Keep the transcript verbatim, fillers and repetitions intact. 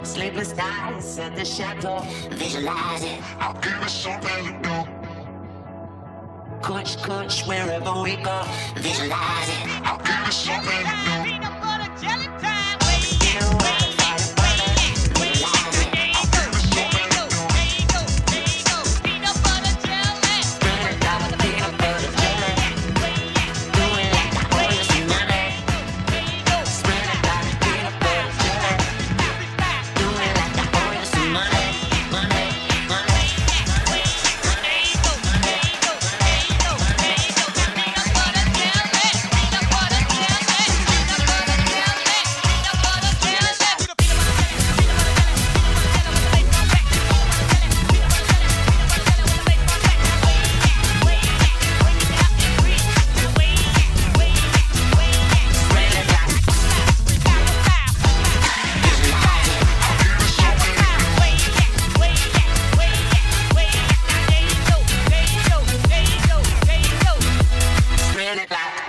Sleepless nights at the chateau, visualize it. I'll give it something to do. Coach, coach, wherever we go, visualize it. I'll give it something to do.